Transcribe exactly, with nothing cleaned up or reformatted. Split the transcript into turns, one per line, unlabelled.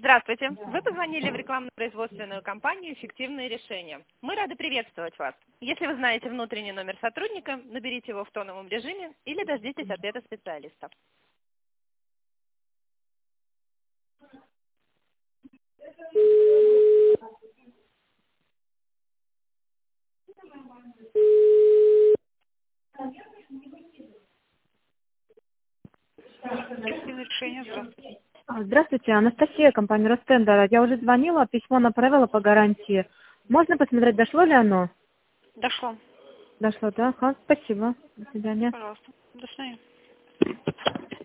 Здравствуйте. Вы позвонили в рекламно-производственную компанию «Эффективные решения». Мы рады приветствовать вас. Если вы знаете внутренний номер сотрудника, наберите его в тоновом режиме или дождитесь ответа специалиста.
Эффективные решения, здравствуйте.
А, Здравствуйте, Анастасия, компания Ростендер. Я уже звонила, письмо направила по гарантии. Можно посмотреть, дошло ли оно?
Дошло.
Дошло, да? Ага, спасибо. До свидания.
Пожалуйста. До свидания.